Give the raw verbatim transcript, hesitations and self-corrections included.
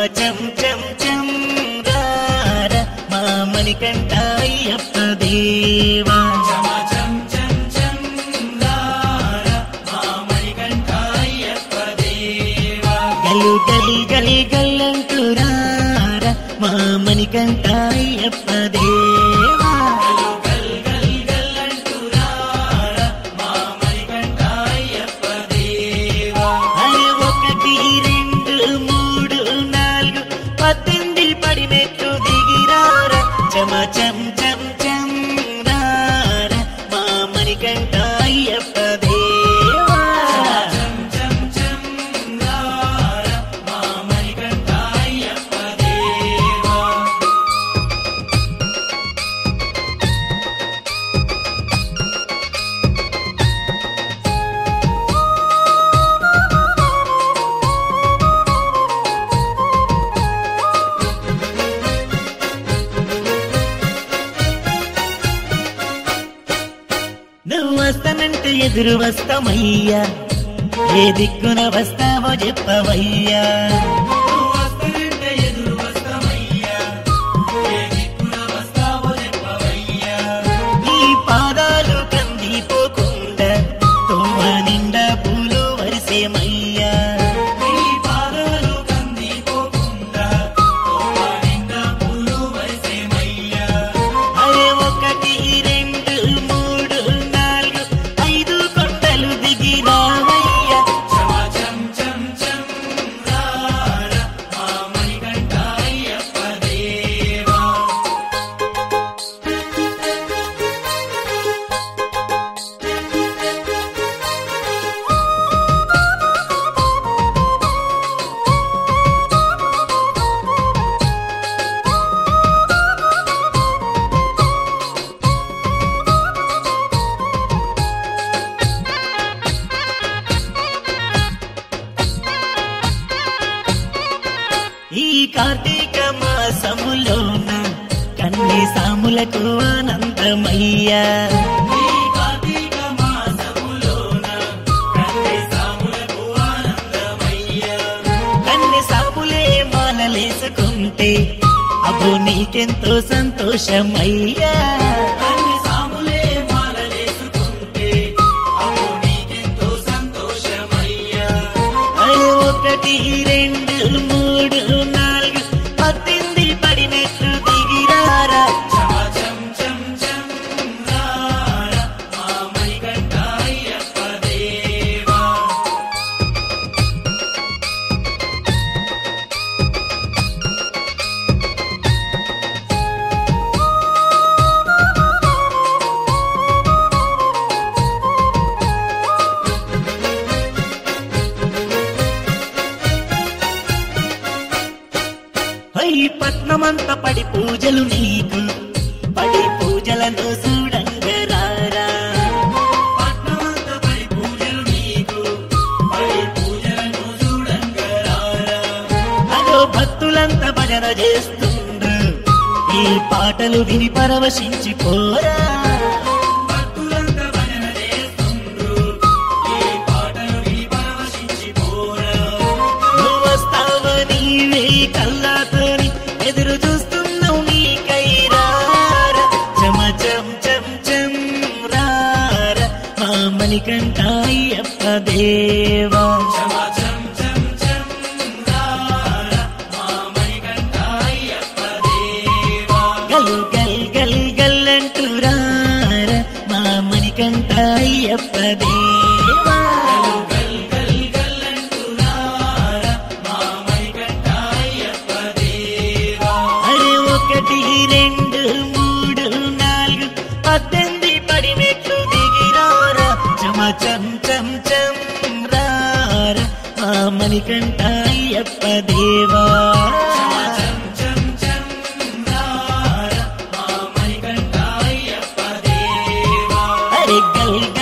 చం చం చం రార మా మణికంఠ అయ్యప్ప దేవా చం చం చం రార మా మణికంఠ అయ్యప్ప దేవా గలు గలి గలి గల్లంటూ రార మా మణికంఠ అయ్యప్ప దేవా గల్ గల్ గల్లంటూ రార మా మణికంఠ అయ్యప్ప దేవా అని ఒకటి రెండు మూడు నాలుగు పద్దెనిమిది పడినట్టు దిగిరార చమ చం చం చం రార మా మణికంఠ అయ్యప్ప దేవా చం చం చం రార మా మణికంఠ అయ్యప్ప దేవా నువ్వు వస్తానంటే ఎదురు వస్తామయ్యా ఏ దిక్కున వస్తావో చెప్పవయ్యా నువ్వు వస్తానంటే ఎదురు వస్తామయ్యా ఏ దిక్కున వస్తావో చెప్పవయ్యా నీ పాదాలు కందిపోకుండా తోవ నిండా పూలు వరిసేమయ్యా నీ పాదాలు కందిపోకుండా తోవ నిండా పూలు వరిసేమయ్యా అరే ఒకటి రెండు మూడు నాలుగు ఐదు కొండలు దిగిరావయ్యా చమ చం చం చం రార మా మణికంఠ అయ్యప్ప దేవా ఈ కార్తీక మాసములోన కన్ని సాములకు ఆనందమయ్యా ఈ కార్తీక మాసములోన కన్ని సాములకు ఆనందమయ్యా కన్ని సాములే మాలలేసుకుంటే అబ్బో నీకెంతో సంతోషమయ్యా కన్ని సాములే మాలలేసుకుంటే అప్పుడు నీకెంతో సంతోషమయ్యా అది ఒకటి రెండు మూడు నాలుగు పద్దెనిమిది పడినట్టు దిగిరారా చమ చం చం చం రార మా మణికంఠ అయ్యప్ప దేవా ఈ పట్నమంత పడి పూజలు నీకు పడి పూజలను చూడంగరారా పట్నమంత పడి పూజలు నీకు పడి పూజలను చూడంగరారా అదో భక్తులంతా భజన చేస్తుండ్రు ఈ పాటలు విని పరవశించిపోరా భక్తులంత భజన చేస్తుండ్రు ఈ పాటలు విని పరవశించిపోరా నువ్వు వస్తావని వే కల్లాతోని ఎదురు చూస్తున్నావు నీకైరార చమ చం చం చం రార మా మణికంఠ అయ్యప్ప దేవా చమ చం చం చం రార మా మణికంఠ అయ్యప్ప దేవా గల్ గల్ గల్ గల్లంటూ రార మా మణికంఠ అయ్యప్ప దేవా గల్ గల్ గల్లంటూ రార మా మణికంఠ అయ్యప్ప దేవా అరే ఒకటి రెండు మూడు నాలుగు పద్దెనిమిది పడినట్లు దిగిరారా చమ చం చం చం రార మా మణికంఠ అయ్యప్ప దేవా చం చం చం రార మా మణికంఠ అయ్యప్ప దేవా అరే గల్